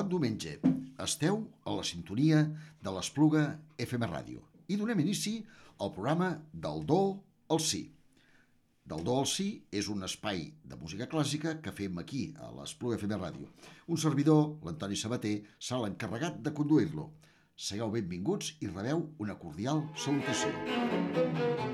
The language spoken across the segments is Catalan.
Bon diumenge. Esteu a la sintonia de l'Espluga FM Ràdio i donem inici al programa Del Do al Si. Del Do al Si és un espai de música clàssica que fem aquí a l'Espluga FM Ràdio. Un servidor, l'Antoni Sabater, serà l'encarregat de conduir-lo. Segueu benvinguts i rebeu una cordial salutació.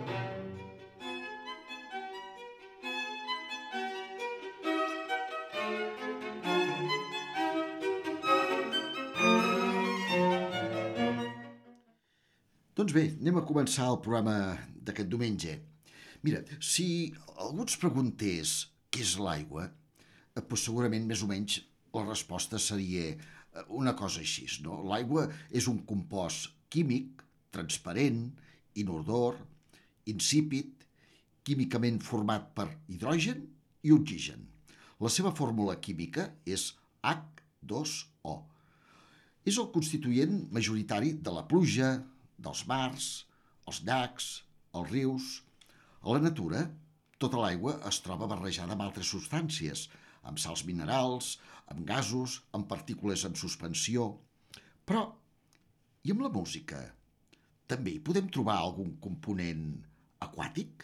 Doncs bé, anem a començar el programa d'aquest diumenge. Mira, si algú ens preguntés què és l'aigua, doncs segurament més o menys la resposta seria una cosa així, no? L'aigua és un compost químic, transparent, inodor, insípid, químicament format per hidrogen i oxigen. La seva fórmula química és H2O. És el constituent majoritari de la pluja, dels mars, els llacs, els rius. A la natura, tota l'aigua es troba barrejada amb altres substàncies, amb sals minerals, amb gasos, amb partícules en suspensió. Però, i amb la música? També hi podem trobar algun component aquàtic?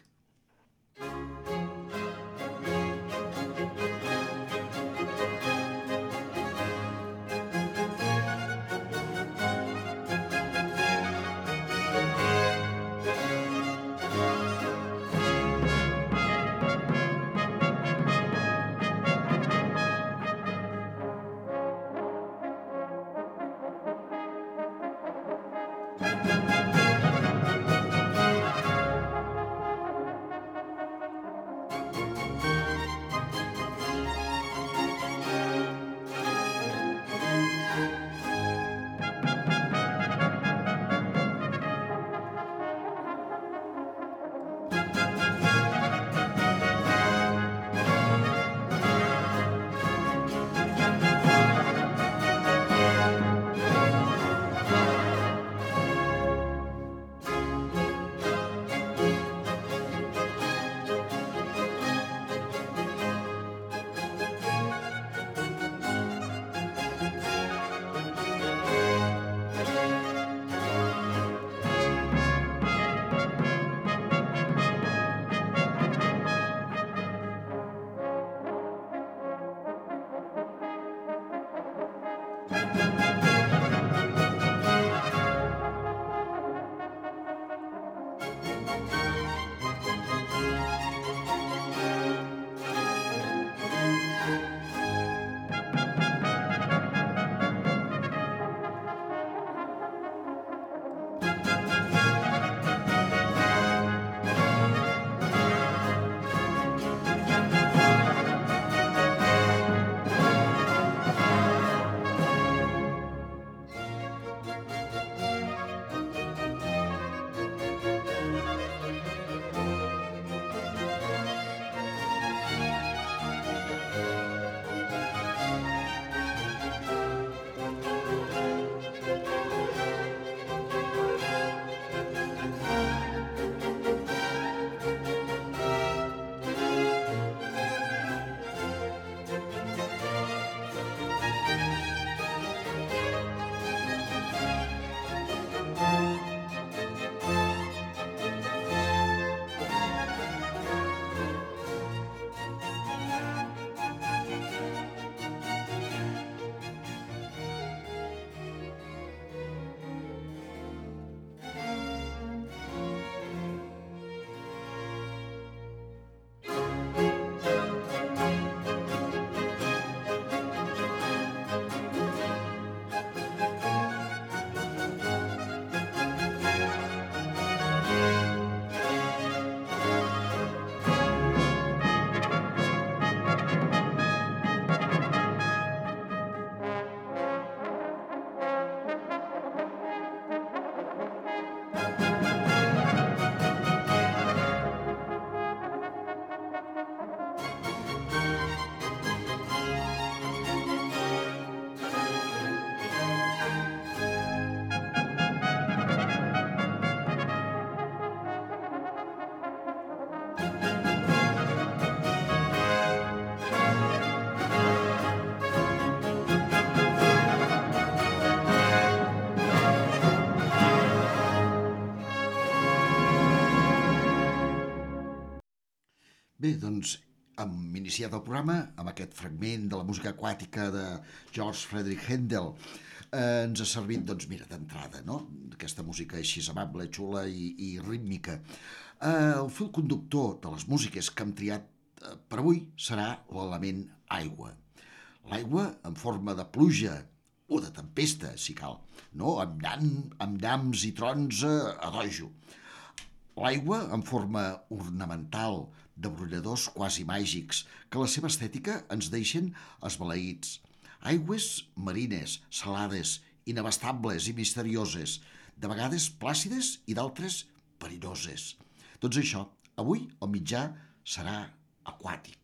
Bé, doncs hem iniciat el programa amb aquest fragment de la música aquàtica de George Frederick Handel. Ens ha servit, doncs, mira, d'entrada, no? Aquesta música així amable, xula i rítmica. El fil conductor de les músiques que hem triat per avui serà l'element aigua. L'aigua en forma de pluja o de tempesta, si cal, no? Amb llamps i trons a dojo. L'aigua en forma ornamental, de brolladors quasi màgics, que la seva estètica ens deixen esbalaïts. Aigües marines, salades, inabastables i misterioses, de vegades plàcides i d'altres perilloses. Doncs això, avui el mitjà serà aquàtic.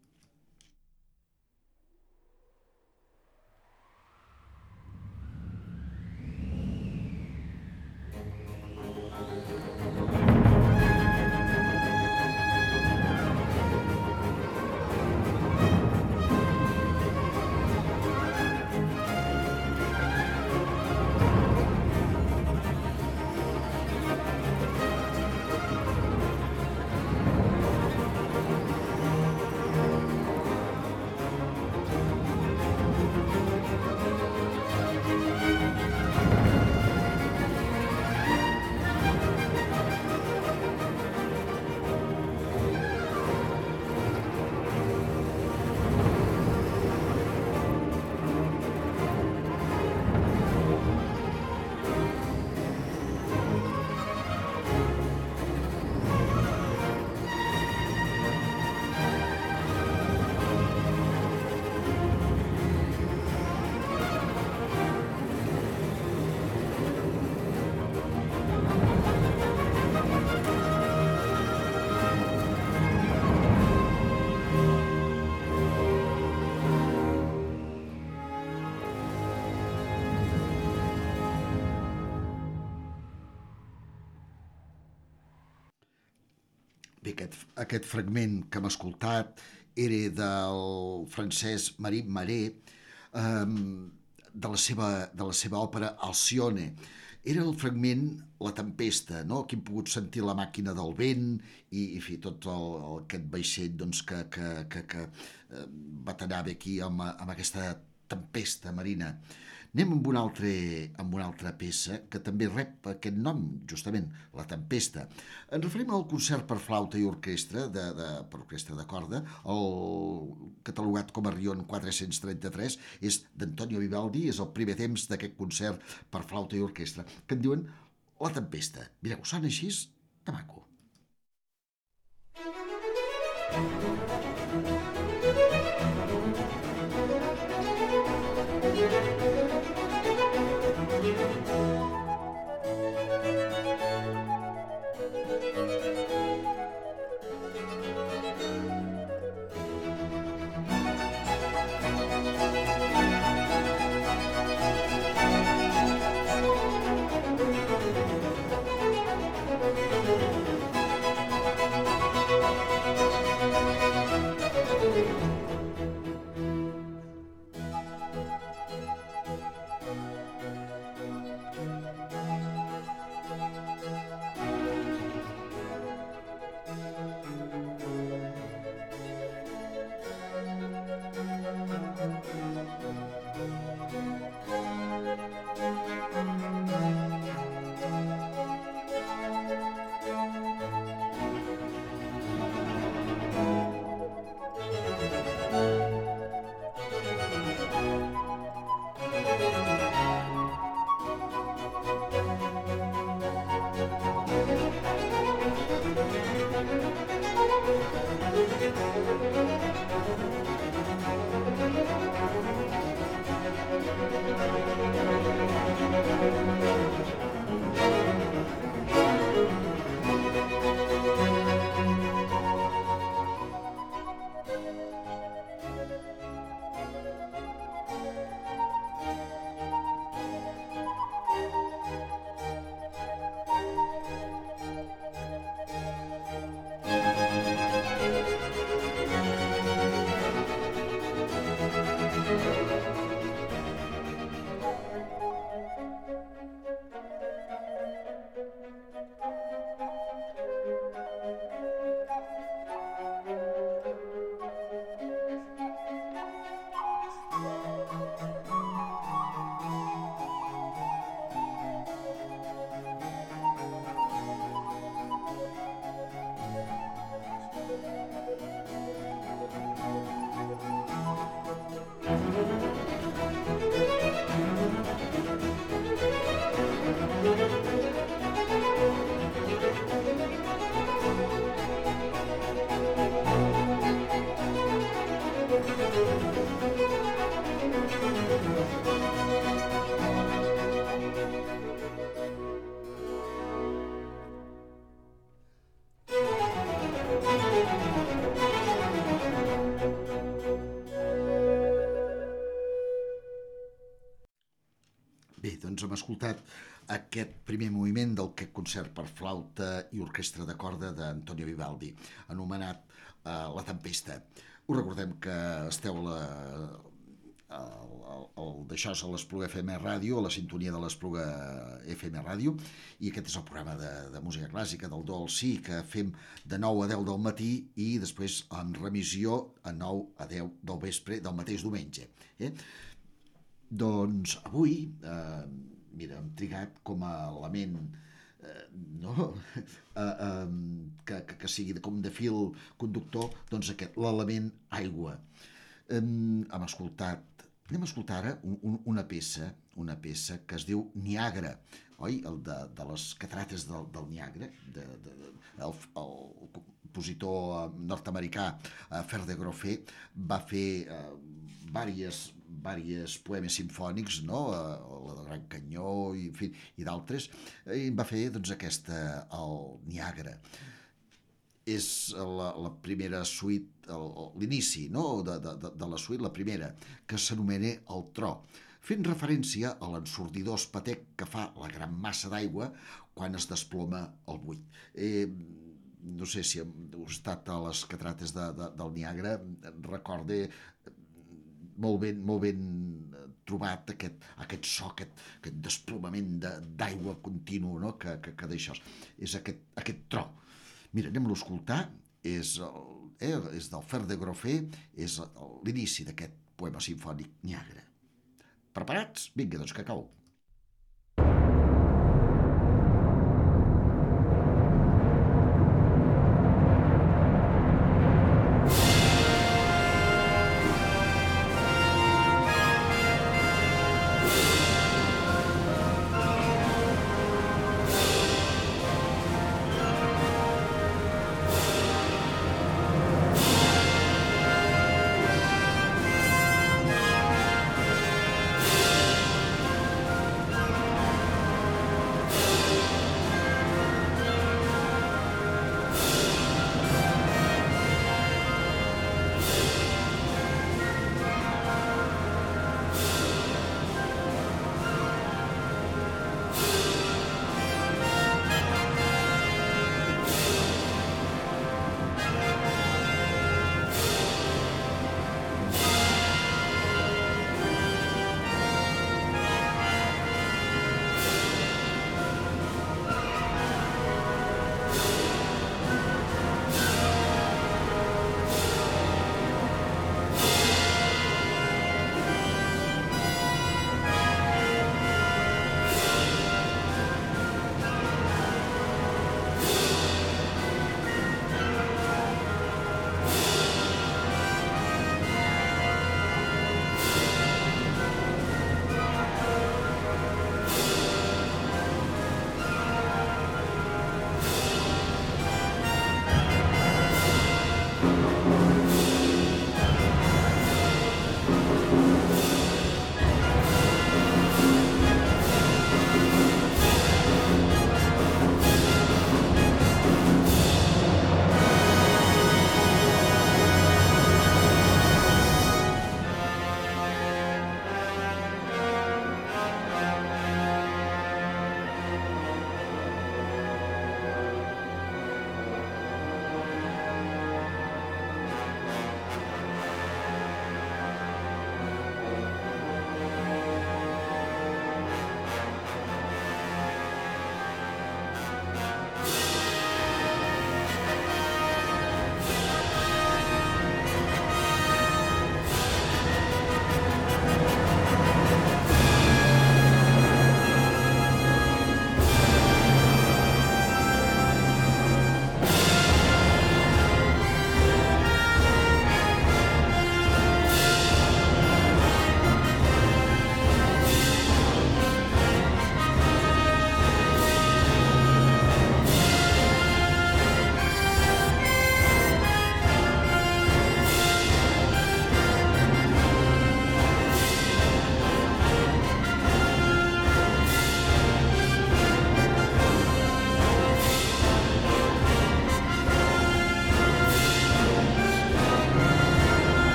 Bé, aquest fragment que hem escoltat era del francès Marie Marais, de la seva òpera Alcione. Era el fragment La tempesta, no? Aquí hem pogut sentir la màquina del vent i fi, tot aquest vaixell doncs, que batallar aquí amb aquesta tempesta marina. Anem amb una altra peça que també rep aquest nom, justament, La tempesta. Ens referim al concert per flauta i orquestra, per orquestra de corda, el catalogat com a Rion 433, és d'Antonio Vivaldi, és el primer temps d'aquest concert per flauta i orquestra, que en diuen La tempesta. Mireu, sona així de maco. hem escoltat aquest primer moviment del concert per flauta i orquestra de corda d'Antonio Vivaldi, anomenat La Tempesta. Us recordem que esteu d'això és a l'Espluga FM Ràdio, a la sintonia de l'Espluga FM Ràdio, i aquest és el programa de música clàssica del Do al Sí, que fem de 9 a 10 del matí i després en remissió a 9 a 10 del vespre del mateix diumenge. Doncs avui, mira, hem trigat com a element que sigui com de fil conductor, doncs l'element aigua. Anem a escoltar ara una peça que es diu Niagara, oi? De les catarates del Niagara, el compositor nord-americà Fer de Groffé va fer diversos poemes simfònics, no? La de Gran Canyó i d'altres, i va fer doncs aquesta, el Niagara. És la primera suite, l'inici, no? de la suite, la primera, que s'anomena El Tro, fent referència a l'ensordidor espetec que fa la gran massa d'aigua quan es desploma el buit. No sé si heu estat a les catarates del Niagara, recorde molt ben trobat aquest so, aquest desplomament d'aigua continu, no? que d'això és aquest tro. Mira, anem-lo a escoltar, és del Fer de Groffé, és l'inici d'aquest poema simfònic Niagara. Preparats? Vinga, doncs que cau.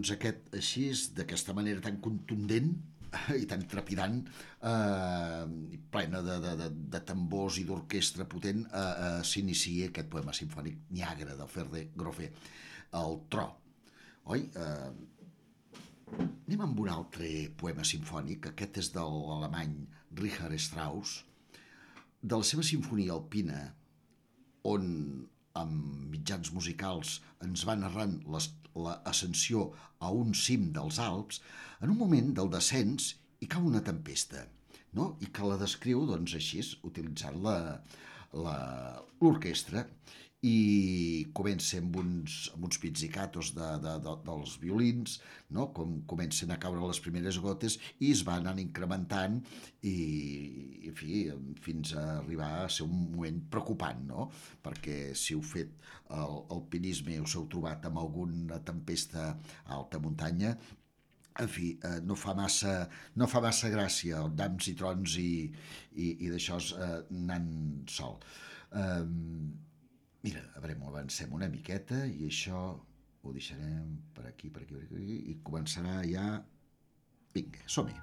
doncs aquest, així, d'aquesta manera tan contundent i tan trepidant, plena de tambors i d'orquestra potent, s'inicia aquest poema simfònic Niagara del Ferde Grofé, el tro. Oi? Anem amb un altre poema simfònic, aquest és de l'alemany Richard Strauss, de la seva sinfonia alpina, on amb mitjans musicals ens va narrant l'ascensió a un cim dels Alps, en un moment del descens hi cau una tempesta, no? I que la descriu, doncs, així, utilitzant l'orquestra, i comença amb uns pizzicatos dels violins, no? Com comencen a caure les primeres gotes i es van anant incrementant i, en fi, fins a arribar a ser un moment preocupant, no? Perquè si heu fet alpinisme i us heu trobat amb alguna tempesta a alta muntanya, en fi, no fa massa gràcia el dams i trons i d'això anant sol. Mira, a veure, avancem una miqueta i això ho deixarem per aquí, i començarà ja... Vinga, som-hi.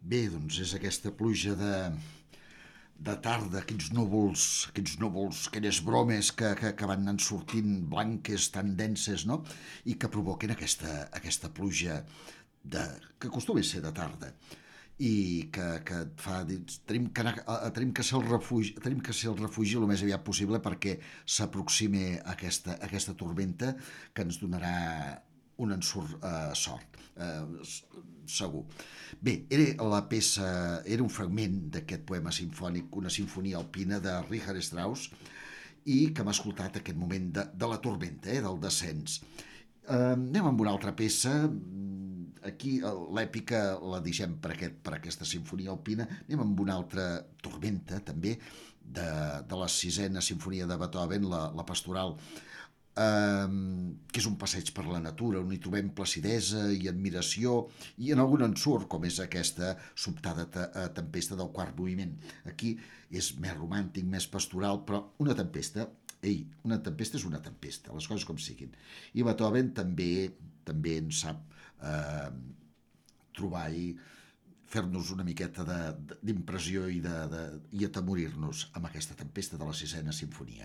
Bé, doncs és aquesta pluja de tarda, aquells núvols, aquelles bromes que van anant sortint blanques, tan denses, no? I que provoquen aquesta pluja que acostuma a ser de tarda i que et fa dir, tenim que ser el refugi, tenim que ser el refugi el més aviat possible perquè s'aproximi aquesta tormenta que ens donarà un ensurt sort, segur. Bé, era un fragment d'aquest poema sinfònic, una sinfonia alpina de Richard Strauss, i que hem escoltat aquest moment de la tormenta, del descens. Anem amb una altra peça. Aquí l'èpica la deixem per aquesta sinfonia alpina. Anem amb una altra tormenta, també, de la sisena sinfonia de Beethoven, la pastoral, que és un passeig per la natura on hi trobem placidesa i admiració i en algun ensurt, com és aquesta sobtada tempesta del quart moviment. Aquí és més romàntic, més pastoral, però una tempesta és una tempesta, les coses com siguin. I Beethoven també en sap trobar i fer-nos una miqueta d'impressió i atemorir-nos amb aquesta tempesta de la sisena sinfonia.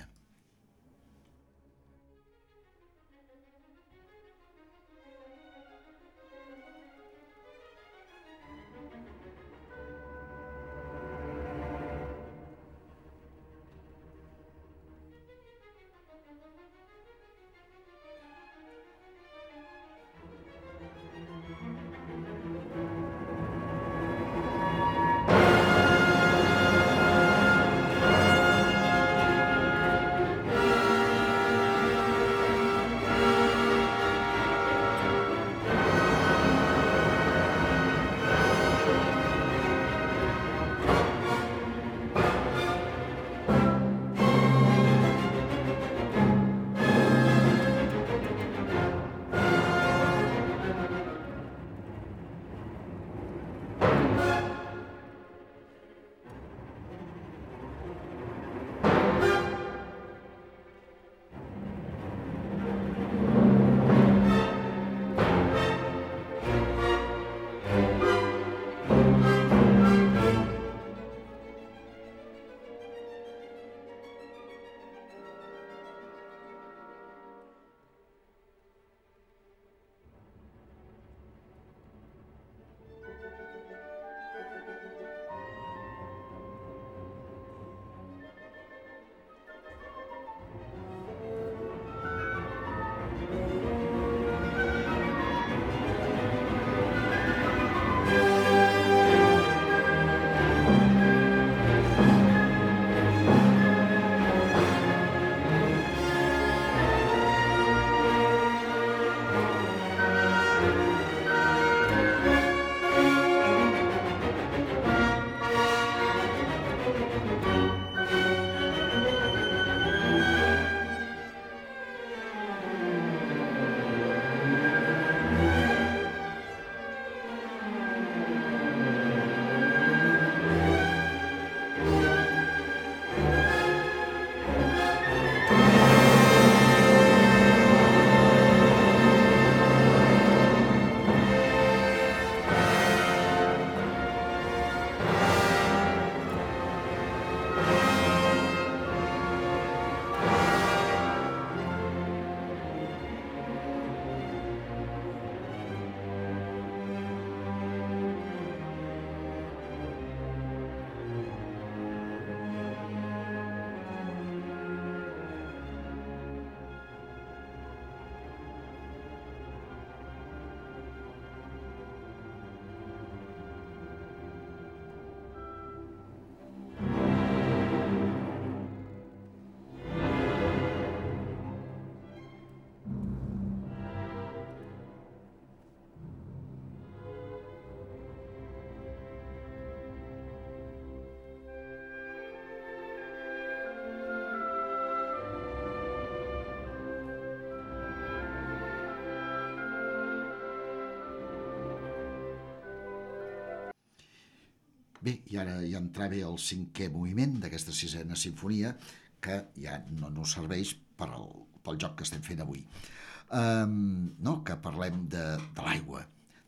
Bé, i ara ja entrava el cinquè moviment d'aquesta sisena sinfonia, que ja no serveix pel joc que estem fent avui. No? Que parlem de l'aigua,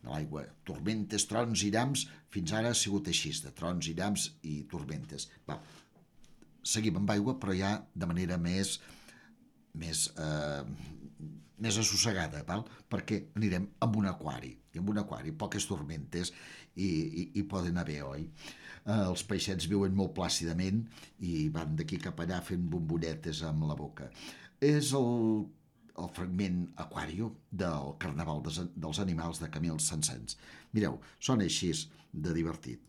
l'aigua. Tormentes, trons i llamps, fins ara ha sigut així, de trons i llamps i tormentes. Va, seguim amb aigua, però ja de manera més assossegada, val? Perquè anirem amb un aquari. I amb un aquari, poques tormentes i poden haver, oi? Els peixets viuen molt plàcidament i van d'aquí cap allà fent bombolletes amb la boca. És el fragment Aquario del Carnaval dels Animals de Camil Saint-Saëns. Mireu, sona així de divertit.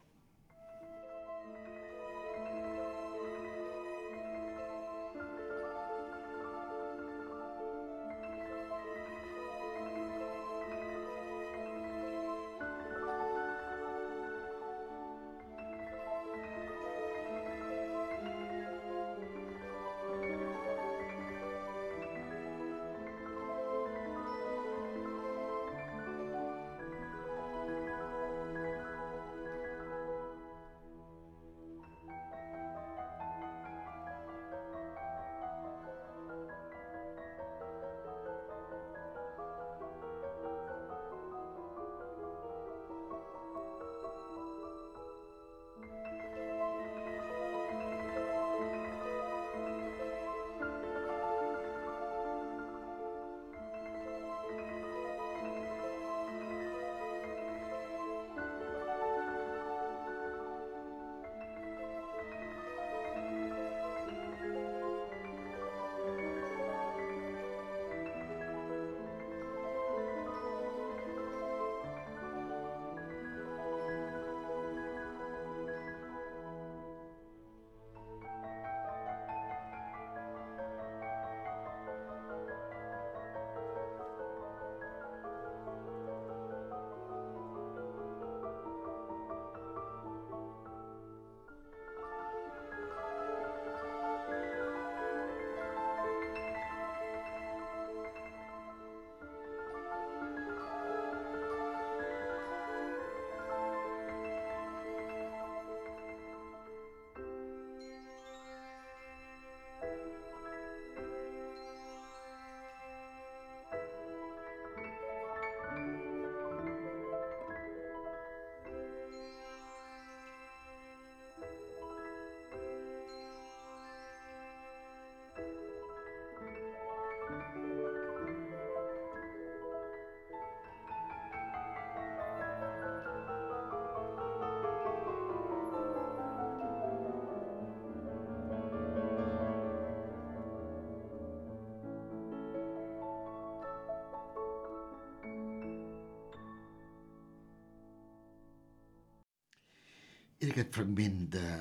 Era aquest fragment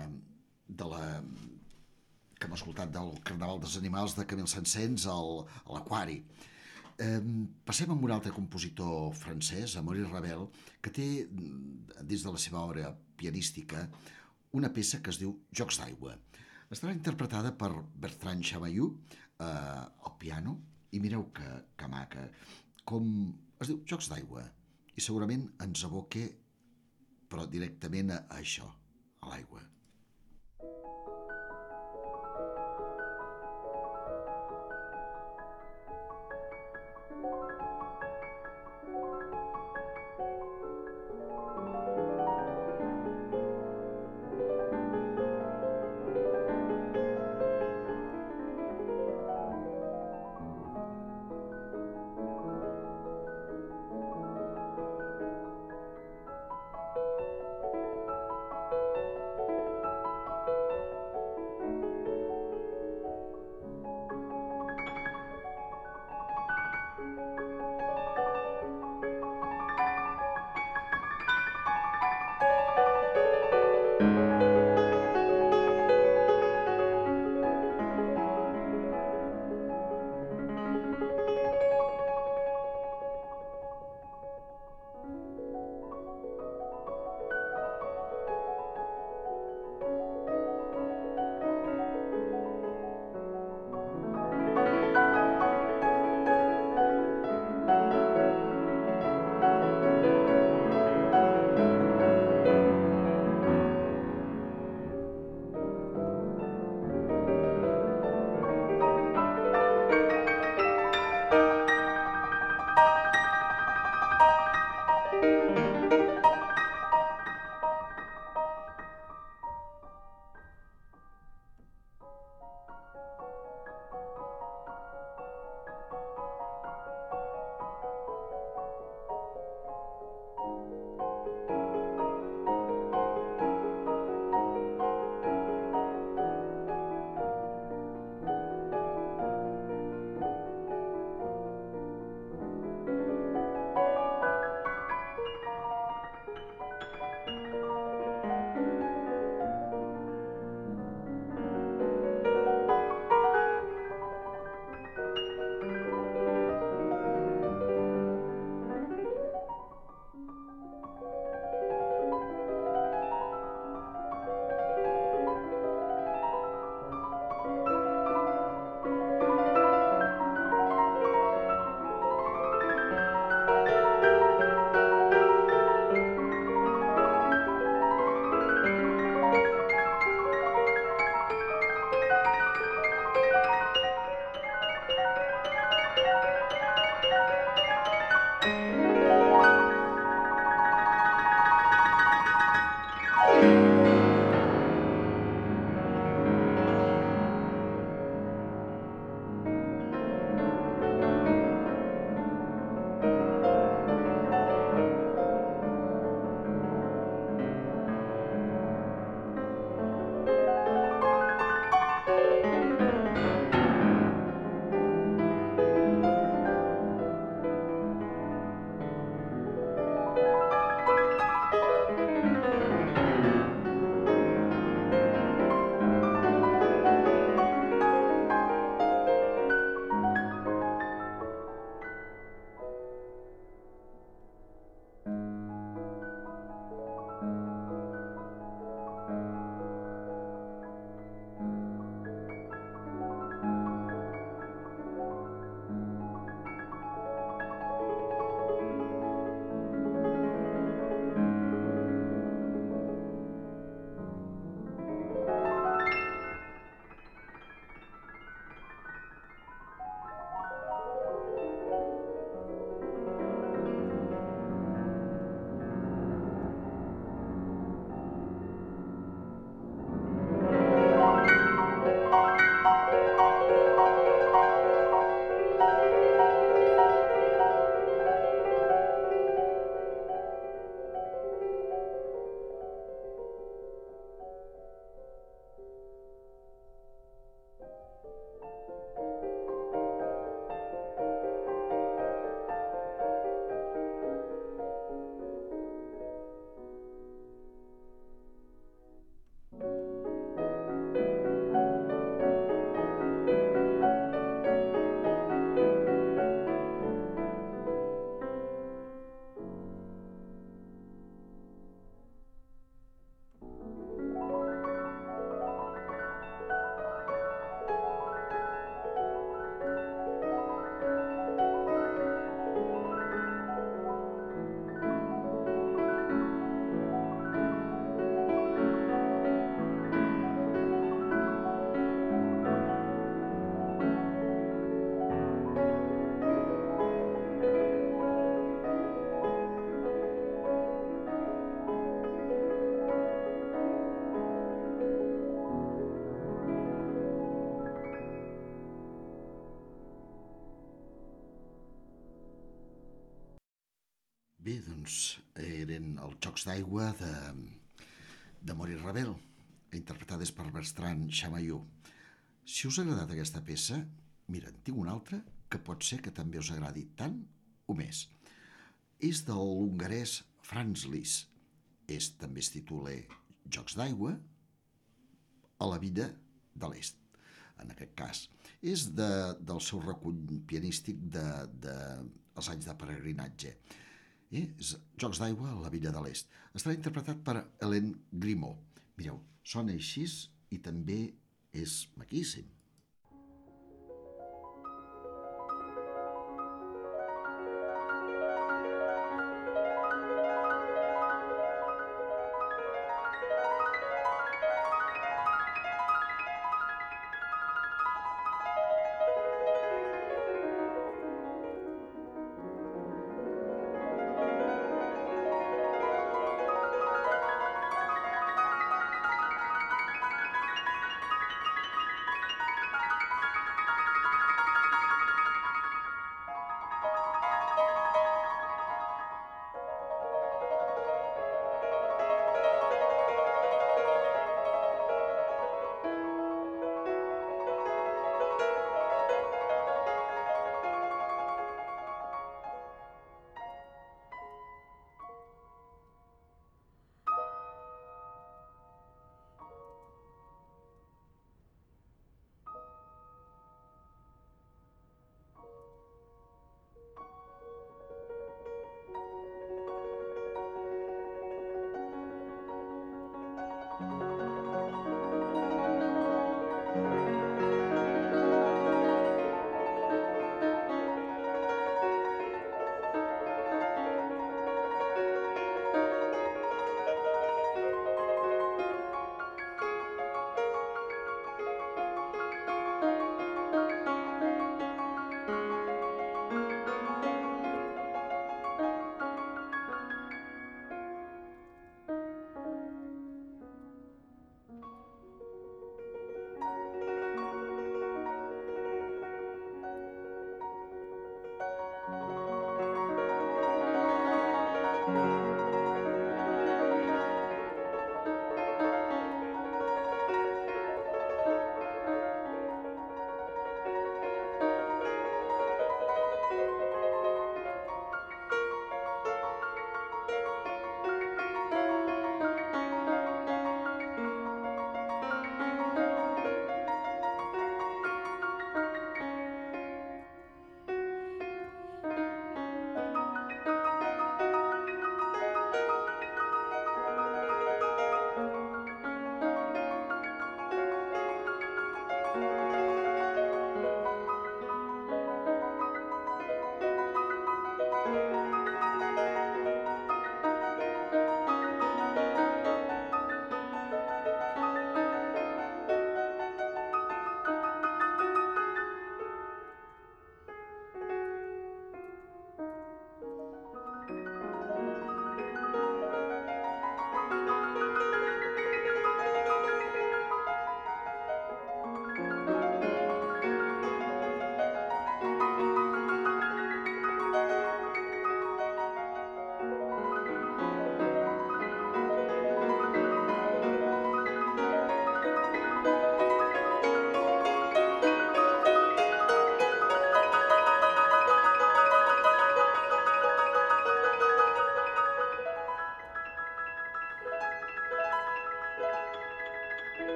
de la que hem escoltat del Carnaval dels Animals de Camil Saint-Saëns a l'Aquari. Passem amb un altre compositor francès, Maurice Ravel, que té, dins de la seva obra pianística, una peça que es diu Jocs d'aigua. Estarà interpretada per Bertrand Chamayou al piano, i mireu que maca, com es diu Jocs d'aigua, i segurament ens aboca, però directament a això, a l'aigua. doncs eren els Jocs d'aigua de Maurice Ravel, interpretades per Bertrand Chamayou. Si us ha agradat aquesta peça, mira, en tinc una altra que pot ser que també us agradi tant o més. És de l'hongarès Franz Liszt. També es titula Jocs d'aigua a la Villa de l'Est, en aquest cas. És del seu recull pianístic dels anys de peregrinatge. És Jocs d'aigua a la Villa de l'Est. Estarà interpretat per Hélène Grimaud. Mireu, sona així i també és maquíssim.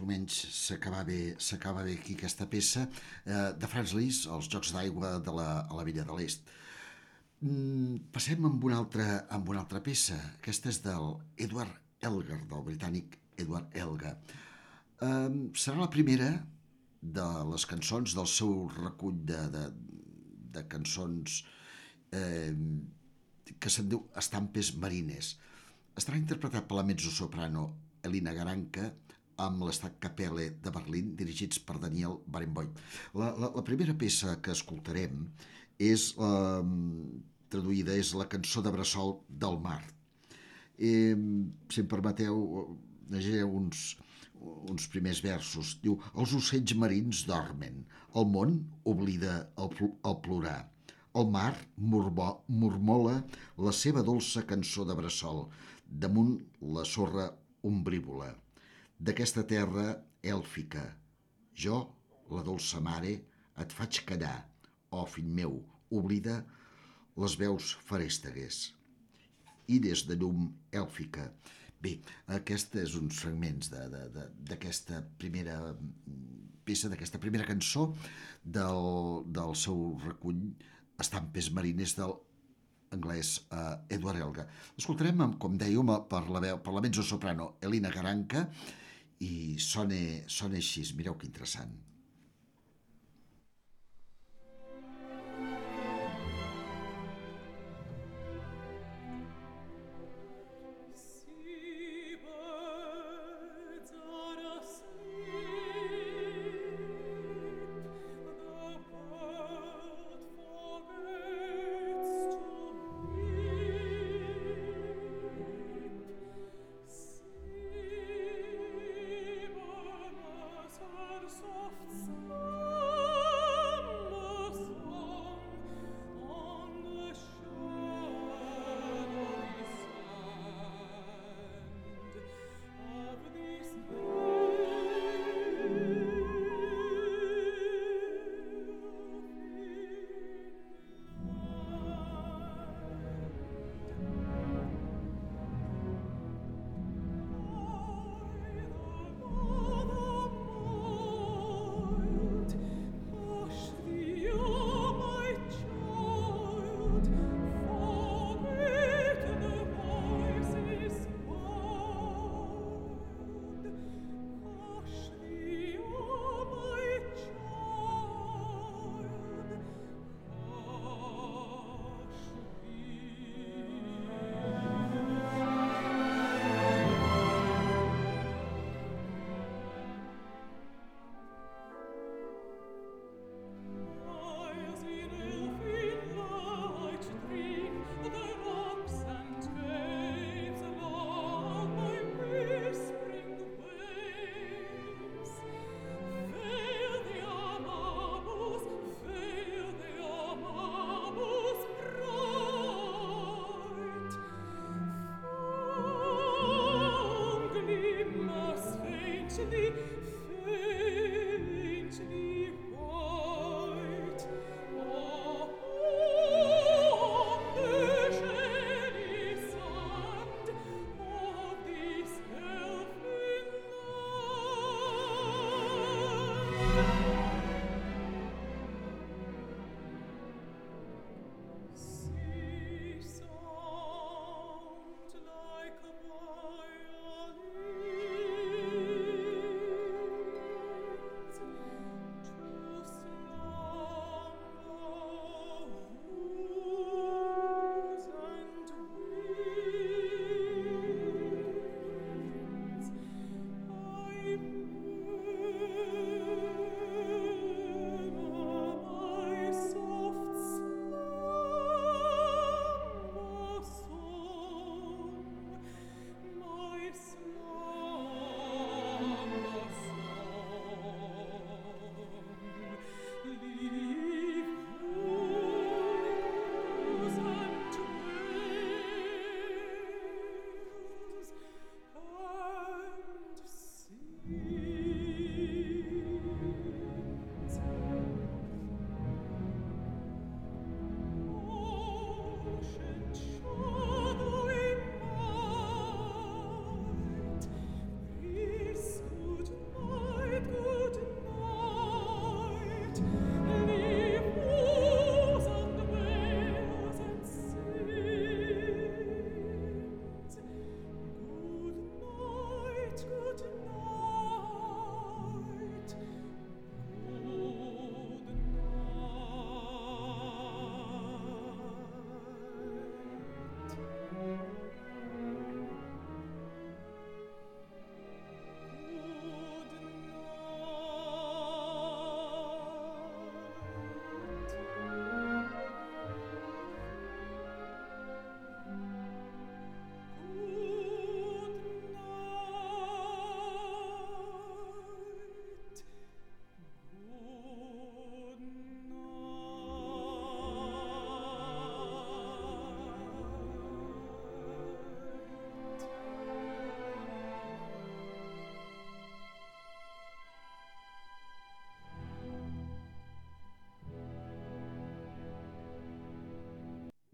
o menys s'acaba bé aquí aquesta peça de Franz Liszt, Els Jocs d'Aigua a la Villa de l'Est. Passem amb una altra peça. Aquesta és del Edward Elgar, del britànic Edward Elgar. Serà la primera de les cançons del seu recull de cançons que se'n diu Estampes Marines. Estarà interpretat per la mezzosoprano Elina Garanca amb l'Estat Kapelle de Berlín, dirigits per Daniel Barenboim. La primera peça que escoltarem és traduïda, és la cançó de bressol del mar. Si em permeteu, llegiré uns primers versos. Diu: els ocells marins dormen, el món oblida el plorar. El mar mormola la seva dolça cançó de bressol damunt la sorra ombrívola d'aquesta terra èlfica. Jo, la dolça mare, et faig callar, fill meu, oblida les veus farèstegues. I des de llum èlfica. Bé, aquests són uns fragments d'aquesta primera peça, d'aquesta primera cançó del seu recull Estampes Marines del anglès Edward Elgar. L'escoltarem, com dèiem, per la mezzosoprano Elina Garanca i sona així. Mireu que interessant.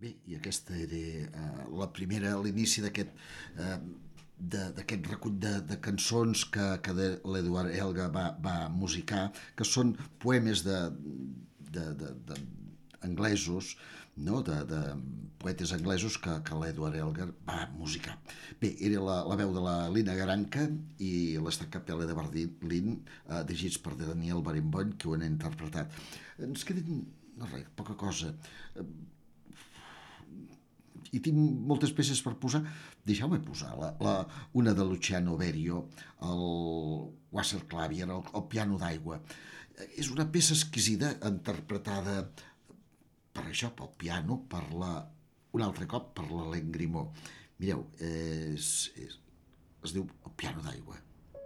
Bé, i aquesta era l'inici d'aquest recull de cançons que l'Edward Elgar va musicar, que són poemes anglesos, no? de poetes anglesos que l'Edward Elgar va musicar. Bé, era la veu de la Lina Garanca i l'Estat Capella de Berlín, dirigits per Daniel Barenboim, que ho han interpretat. Ens queden, no res, poca cosa. I tinc moltes peces per posar. Deixeu-me posar una de Luciano Berio, el Wasserklavier, el piano d'aigua. És una peça exquisida, interpretada per això, pel piano, un altre cop per l'Alain Grimaud. Mireu, es diu el piano d'aigua.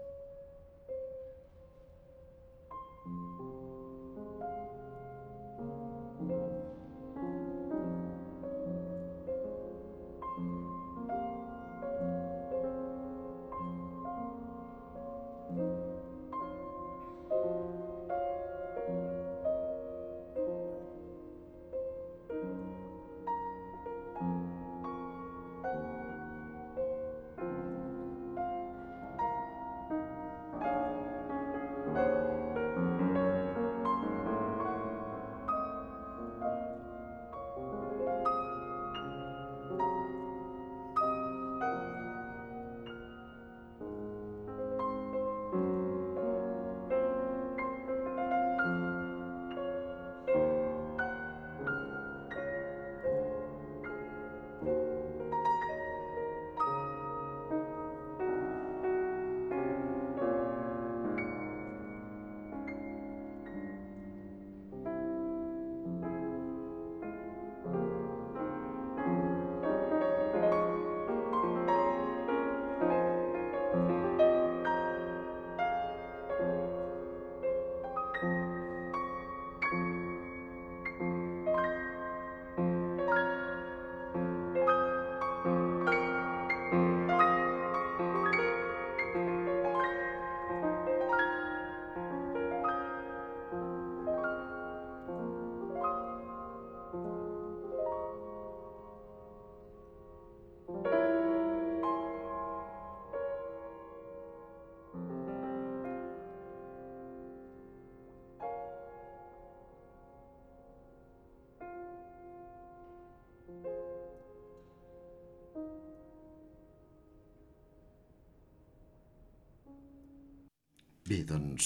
Bé, doncs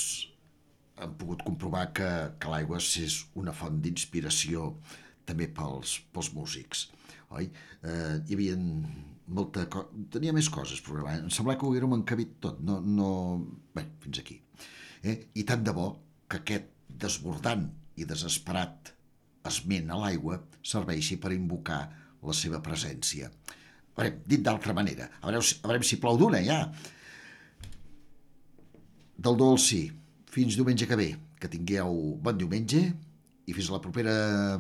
hem pogut comprovar que l'aigua és una font d'inspiració també pels músics, oi? Hi havia tenia més coses programades. Em semblava que ho haguérem encabit tot. No... Bé, fins aquí. I tant de bo que aquest desbordant i desesperat esment a l'aigua serveixi per invocar la seva presència. Dit d'altra manera, a veure si plou d'una, ja. Del do al sí. Fins diumenge que ve. Que tingueu bon diumenge i fins la propera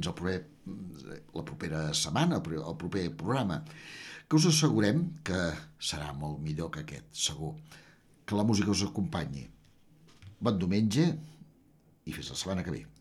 setmana, el proper programa, que us assegurem que serà molt millor que aquest, segur. Que la música us acompanyi. Bon diumenge i fins la setmana que ve.